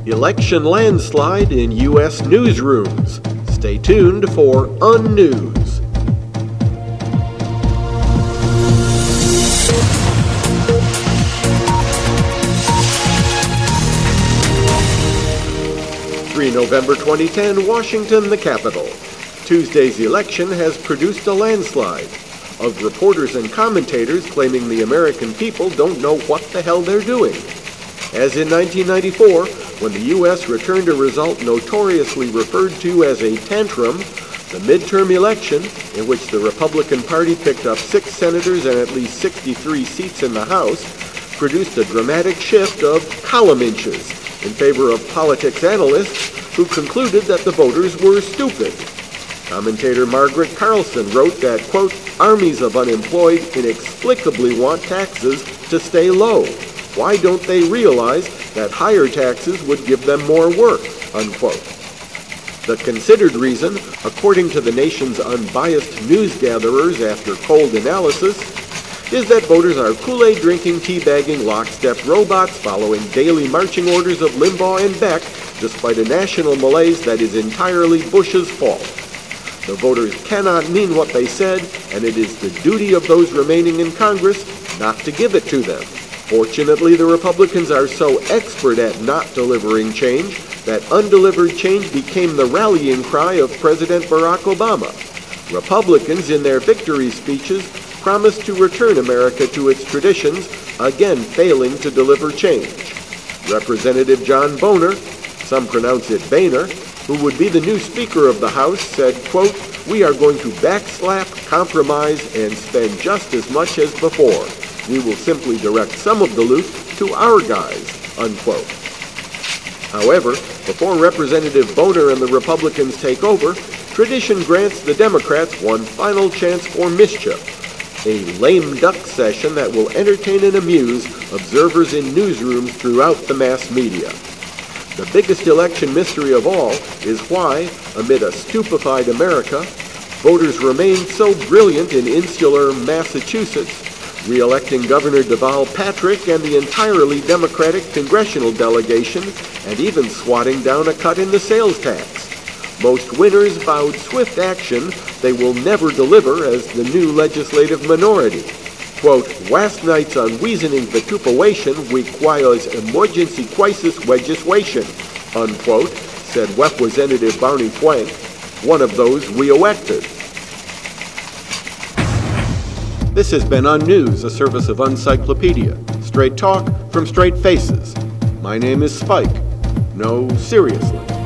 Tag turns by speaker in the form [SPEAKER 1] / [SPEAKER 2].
[SPEAKER 1] Election landslide in U.S. newsrooms. Stay tuned for Unnews. November 2010, Washington, the capital. Tuesday's election has produced a landslide of reporters and commentators claiming the American people don't know what the hell they're doing. As in 1994, when the U.S. returned a result notoriously referred to as a tantrum, the midterm election, in which the Republican Party picked up 6 senators and at least 63 seats in the House, produced a dramatic shift of column inches in favor of politics analysts who concluded that the voters were stupid. Commentator Margaret Carlson wrote that, quote, armies of unemployed inexplicably want taxes to stay low. Why don't they realize that higher taxes would give them more work, unquote. The considered reason, according to the nation's unbiased news gatherers after cold analysis, is that voters are Kool-Aid drinking, teabagging, lockstep robots following daily marching orders of Limbaugh and Beck, despite a national malaise that is entirely Bush's fault. The voters cannot mean what they said, and it is the duty of those remaining in Congress not to give it to them. Fortunately, the Republicans are so expert at not delivering change that undelivered change became the rallying cry of President Barack Obama. Republicans, in their victory speeches, promised to return America to its traditions, again failing to deliver change. Representative John Boehner, some pronounce it Boehner, who would be the new Speaker of the House, said, quote, we are going to backslap, compromise, and spend just as much as before. We will simply direct some of the loot to our guys, unquote. However, before Representative Boehner and the Republicans take over, tradition grants the Democrats one final chance for mischief, a lame duck session that will entertain and amuse observers in newsrooms throughout the mass media. The biggest election mystery of all is why, amid a stupefied America, voters remained so brilliant in insular Massachusetts, re-electing Governor Deval Patrick and the entirely Democratic congressional delegation, and even swatting down a cut in the sales tax. Most winners vowed swift action they will never deliver as the new legislative minority. Quote, last night's unreasoning vituperation requires emergency crisis legislation, unquote, said Representative Barney Frank, one of those re-elected. This has been Unnews, a service of Uncyclopedia. Straight talk from straight faces. My name is Spike. No, seriously.